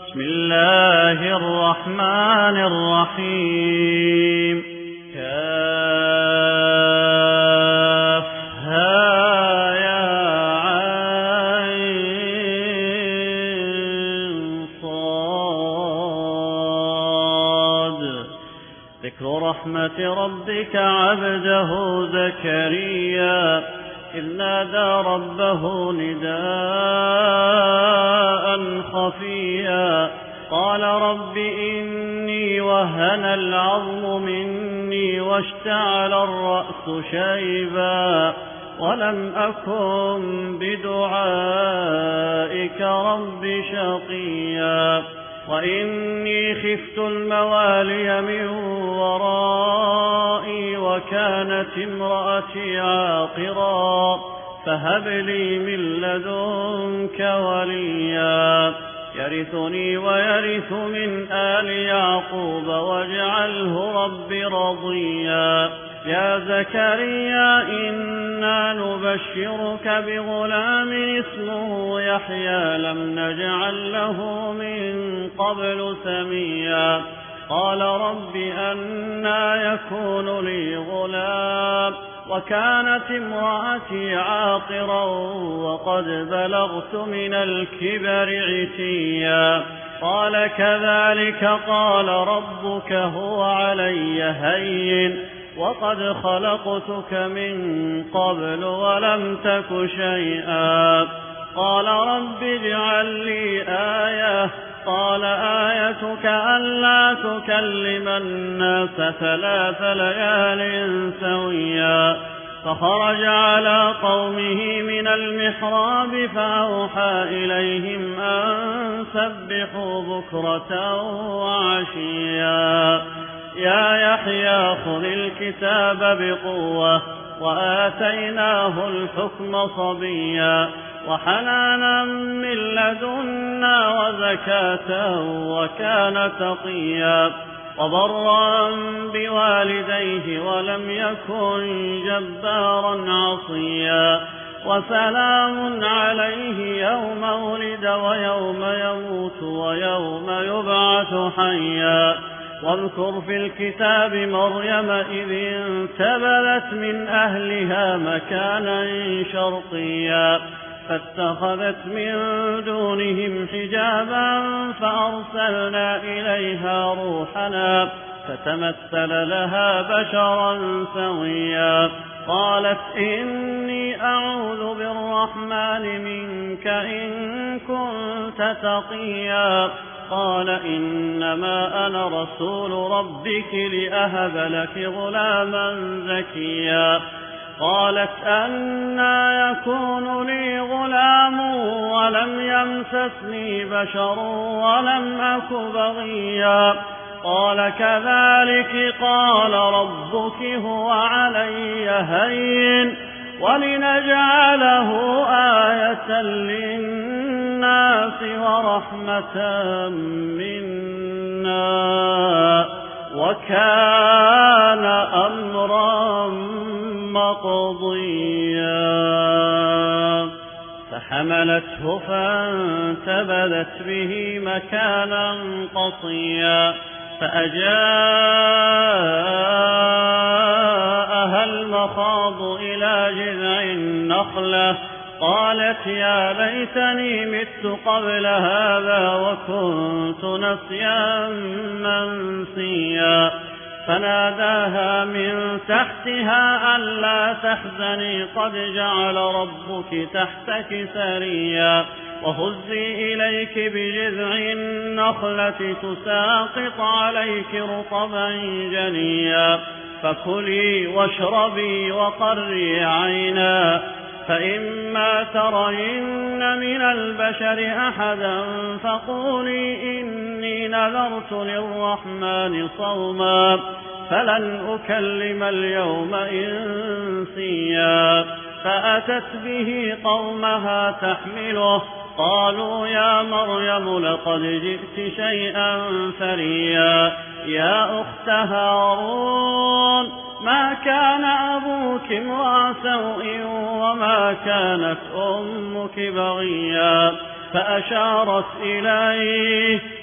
بسم الله الرحمن الرحيم. كافها يا عين صاد. ذكر رحمة ربك عبده زكريا إذ نادى ربه نداء خفيا قال رب إني وهن العظم مني واشتعل الرأس شيبا ولم أكن بدعائك رب شقيا وإني خفت الموالي من ورائي وكانت امرأتي عاقرا فهب لي من لدنك وليا يرثني ويرث من آل يعقوب واجعله رب رضيا. يا زكريا إنا نبشرك بغلام اسمه يحيى لم نجعل له من قبل سميا قال رب أنى يكون لي غلام وكانت امرأتي عاقرا وقد بلغت من الكبر عتيا قال كذلك قال ربك هو علي هين وقد خلقتك من قبل ولم تك شيئا قال رب اجعل لي آية قال آيتك ألا تكلم الناس 3 ليال سويا فخرج على قومه من المحراب فأوحى إليهم أن سبحوا بكرة وعشيا يا يحيى خذ الكتاب بقوة وآتيناه الحكم صبيا وحنانا من لدنا وزكاة وكان تقيا وبرا بوالديه ولم يكن جبارا عصيا وسلام عليه يوم ولد ويوم يموت ويوم يبعث حيا واذكر في الكتاب مريم إذ انتبذت من أهلها مكانا شرقيا فاتخذت من دونهم حجابا فأرسلنا إليها روحنا فتمثل لها بشرا سويا قالت إني أعوذ بالرحمن منك إن كنت تقيا قال إنما أنا رسول ربك لأهب لك غلاما زكيا قالت أنى يكون لي غلام ولم يمسسني بشر ولم أك بغيا قال كذلك قال ربك هو علي هين ولنجعله آية للناس ورحمة منا وكان أمرا مقضيا فحملته فانتبذت به مكانا قصيا فأجاءها المخاض إلى جذع النخلة قالت يا ليتني مت قبل هذا وكنت نسيا منسيا فناداها من تحتها ألا تحزني قد جعل ربك تحتك سريا وهزي إليك بجذع النخلة تساقط عليك رطبا جنيا فكلي واشربي وقري عينا فإما ترين من البشر أحدا فقولي إني نذرت للرحمن صوما فلن أكلم اليوم إنسيا فأتت به قومها تحمله قالوا يا مريم لقد جئت شيئا فريا يا أخت هارون ما كان أبوك امرأ سوء وما كانت أمك بغيا فأشارت إليه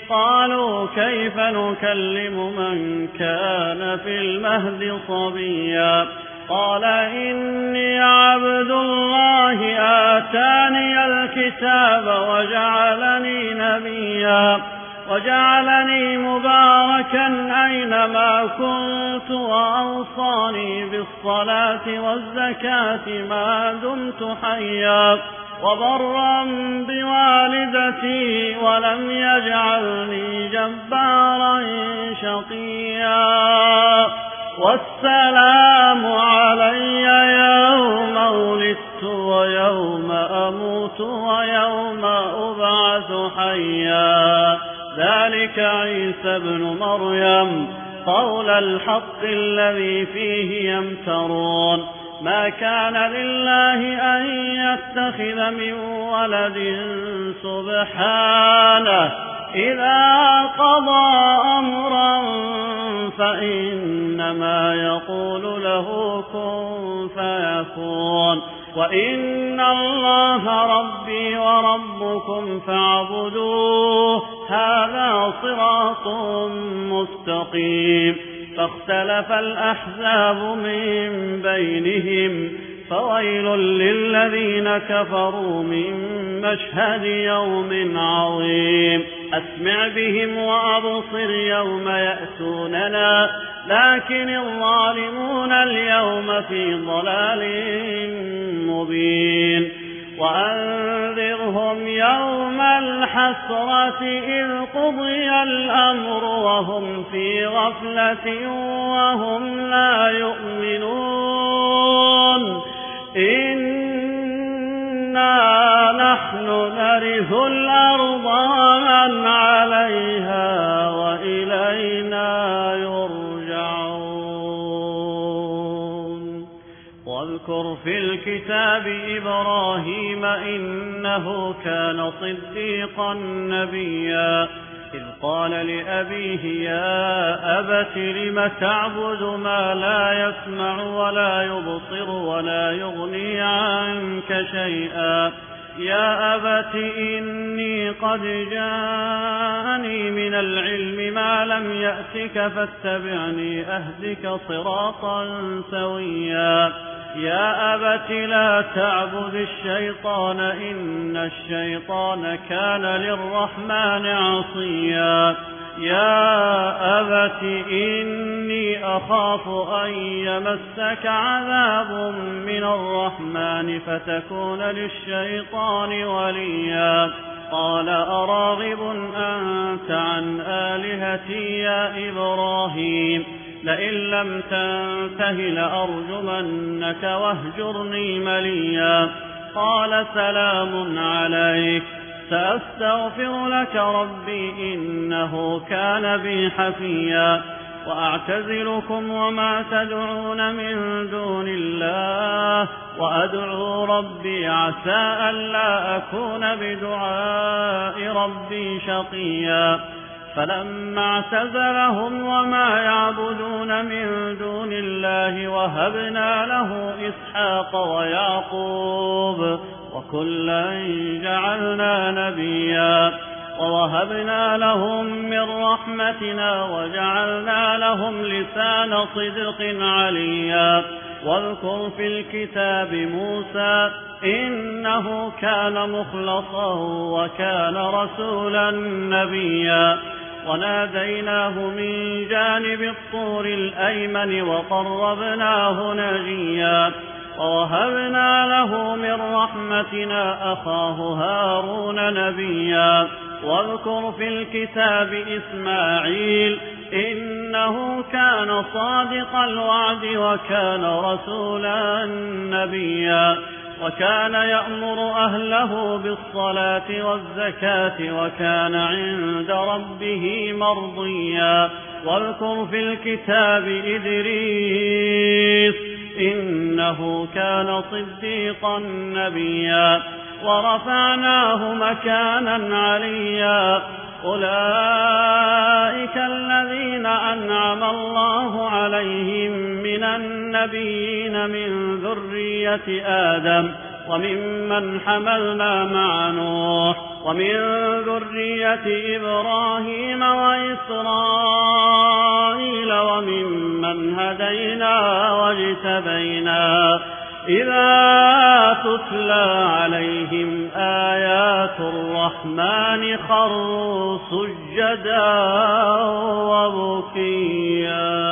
وكيف نكلم من كان في المهد صبيا قال إني عبد الله آتاني الكتاب وجعلني نبيا وجعلني مباركا أينما كنت وأوصاني بالصلاة والزكاة ما دمت حيا وبرا بوالدتي ولم يجعلني جبارا شقيا والسلام علي يوم ولدت ويوم أموت ويوم أبعث حيا ذلك عيسى ابن مريم قول الحق الذي فيه يمترون ما كان لله أن يتخذ من ولد سبحانه إذا قضى أمرا فإنما يقول له كن فيكون وإن الله ربي وربكم فاعبدوه هذا صراط مستقيم فاختلف الأحزاب من بينهم فويل للذين كفروا من مشهد يوم عظيم أسمع بهم وأبصر يوم يأتوننا لكن الظالمون اليوم في ضلال مبين وأنذرهم يوم الحسرة إذ قضي الأمر وهم في غفلة وهم لا يؤمنون إنا نحن نرث الأرض ومن عليها وإلينا يرجعون واذكر في الكتاب إبراهيم إنه كان صديقا نبيا إذ قال لأبيه يا أبت لم تعبد ما لا يسمع ولا يبصر ولا يغني عنك شيئا يا أبت إني قد جاءني من العلم ما لم يأتك فاتبعني أهدك صراطا سويا يا أبت لا تعبد الشيطان إن الشيطان كان للرحمن عصيا يا أبت إني أخاف أن يمسك عذاب من الرحمن فتكون للشيطان وليا قال أراغب أنت عن آلهتي يا إبراهيم لئن لم تنته لأرجمنك واهجرني مليا قال سلام عليك سأستغفر لك ربي إنه كان بي حفيا وأعتزلكم وما تدعون من دون الله وأدعو ربي عسى ألا أكون بدعاء ربي شقيا فلما اعتزلهم وما يعبدون من دون الله وهبنا له إسحاق ويعقوب وكلا جعلنا نبيا ووهبنا لهم من رحمتنا وجعلنا لهم لسان صدق عليا واذكر في الكتاب موسى إنه كان مخلصا وكان رسولا نبيا وناديناه من جانب الطور الأيمن وقربناه نجيا ووهبنا له من رحمتنا أخاه هارون نبيا واذكر في الكتاب إسماعيل إنه كان صادق الوعد وكان رسولا نبيا وكان يأمر أهله بالصلاة والزكاة وكان عند ربه مرضيا واذكر في الكتاب إدريس إنه كان صديقا نبيا ورفعناه مكانا عليا أولئك الذين أنعم الله عليهم من النبيين من ذرية آدم وممن حملنا مع نوح ومن ذرية إبراهيم وإسرائيل واصطفينا إذا تتلى عليهم آيات الرحمن خروا سجدا وبكيا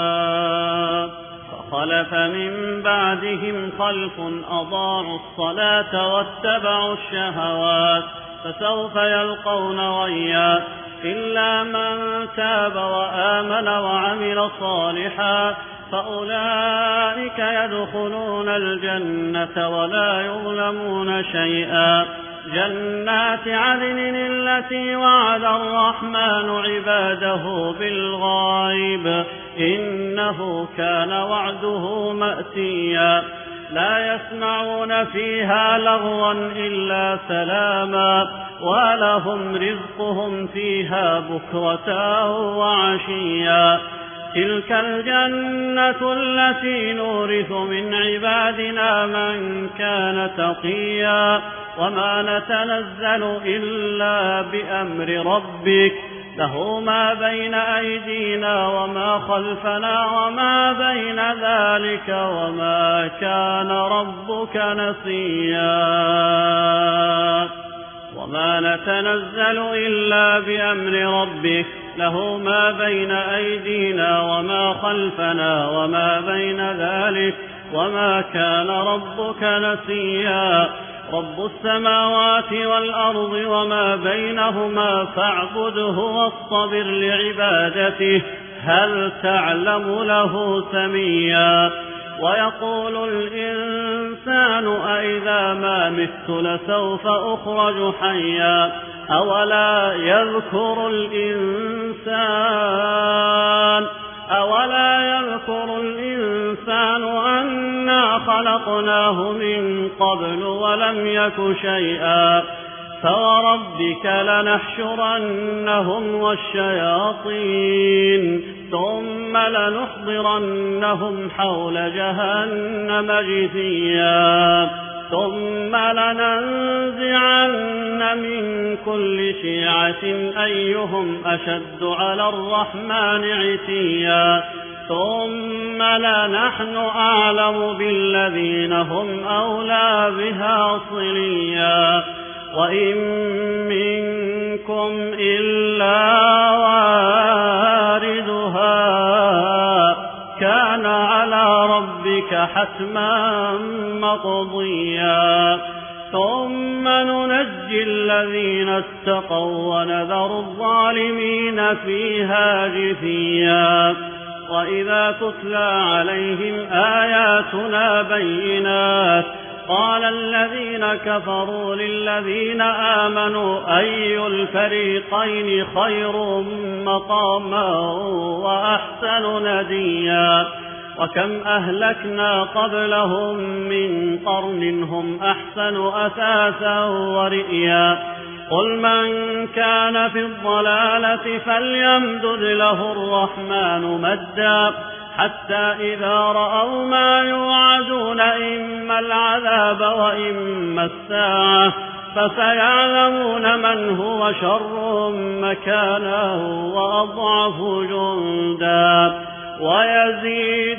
فخلف من بعدهم خلف أضاعوا الصلاة واتبعوا الشهوات فسوف يلقون غيا إلا من تاب وآمن وعمل صالحا فأولئك يدخلون الجنة ولا يظلمون شيئا جنات عدن التي وعد الرحمن عباده بالغيب إنه كان وعده مأتيا لا يسمعون فيها لغوا إلا سلاما ولهم رزقهم فيها بكرة وعشيا تلك الجنة التي نورث من عبادنا من كان تقيا وما نتنزل إلا بأمر ربك له ما بين أيدينا وما خلفنا وما بين ذلك وما كان ربك نسيا وما نتنزل إلا بأمر ربك له ما بين أيدينا وما خلفنا وما بين ذلك وما كان ربك نسيا رب السماوات والأرض وما بينهما فاعبده واصطبر لعبادته هل تعلم له سميا ويقول الإنسان أإذا ما مت لسوف أخرج حيا أولا يذكر الإنسان أنا خلقناه من قبل ولم يك شيئا فوربك لنحشرنهم والشياطين ثم لنحضرنهم حول جهنم جثيا ثم لننزعن من كل شيعة أيهم أشد على الرحمن عتيا ثم لنحن أعلم بالذين هم أولى بها صليا وإن منكم إلا واردها كان على ربك حتما مقضيا ثم ننجي الذين اتقوا ونذر الظالمين فيها جثيا وإذا تتلى عليهم آياتنا بينات قال الذين كفروا للذين آمنوا أي الفريقين خير مقاما وأحسن نديا وكم أهلكنا قبلهم من قرن هم أحسن أثاثا ورئيا قل من كان في الضلالة فليمدد له الرحمن مدا حتى إذا رأوا ما يوعدون إما العذاب وإما الساعة فسيعلمون من هو شر مكانا وأضعف جندا ويزيد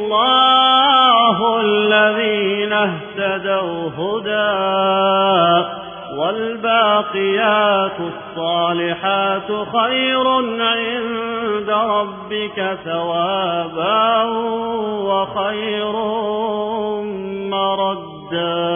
الله الذين اهتدوا هدى والباقيات الصالحات خير عند ربك ثوابا وخير مردا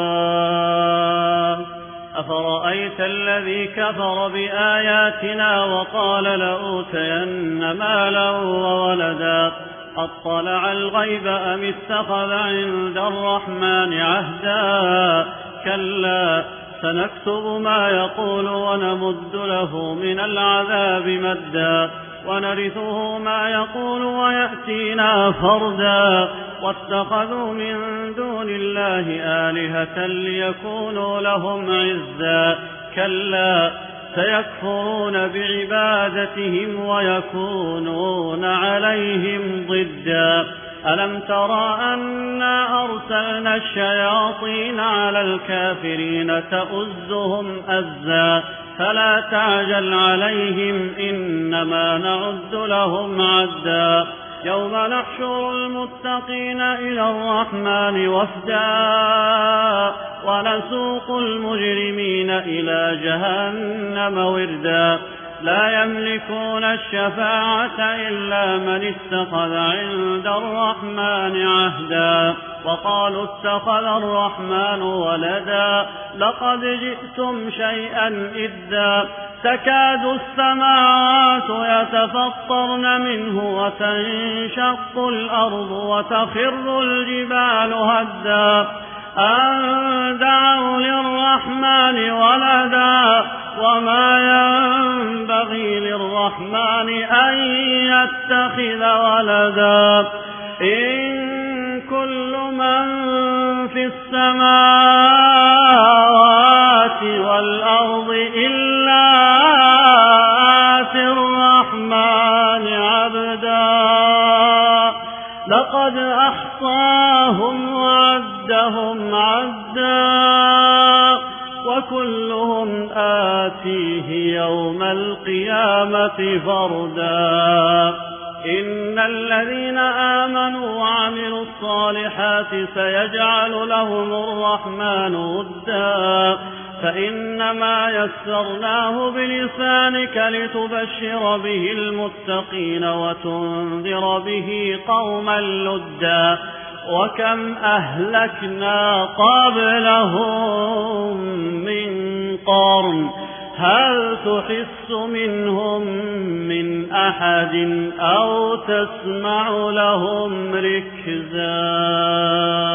أفرأيت الذي كفر بآياتنا وقال لأوتين مالا وولدا أطلع الغيب أم اتخذ عند الرحمن عهدا كلا سنكتب ما يقول ونمد له من العذاب مدا ونرثه ما يقول ويأتينا فردا واتخذوا من دون الله آلهة ليكونوا لهم عزا كلا سيكفرون بعبادتهم ويكونون عليهم ضدا ألم ترى أنا أرسلنا الشياطين على الكافرين تؤزهم أزا فلا تعجل عليهم إنما نعد لهم عدا يوم نحشر المتقين إلى الرحمن وفدا ونسوق المجرمين إلى جهنم وردا لا يملكون الشفاعة إلا من اتخذ عند الرحمن عهدا وقالوا اتخذ الرحمن ولدا لقد جئتم شيئا إدا تكاد السماوات يتفطرن منه وتنشق الأرض وتخر الجبال هدا أن دعوا للرحمن ولدا وما ينبغي للرحمن أن يتخذ ولدا إن كل من في السماوات والأرض إلا آتي الرحمن عبدا لقد أحصاهم وعدهم عدا وكلهم آتيه يوم القيامة فردا إن الذين آمنوا وعملوا الصالحات سيجعل لهم الرحمن ودا فإنما يسرناه بلسانك لتبشر به المتقين وتنذر به قوما لدا وكم أهلكنا قبلهم من قرن هل تحس منهم من أحد أو تسمع لهم ركزا